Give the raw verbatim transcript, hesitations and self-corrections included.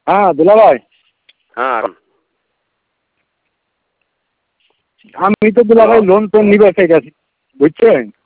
হ্যাঁ দুলা ভাই। হ্যাঁ আমি তো দুলা ভাই লোন টোন নিবে চাইতেছি বুঝছেন।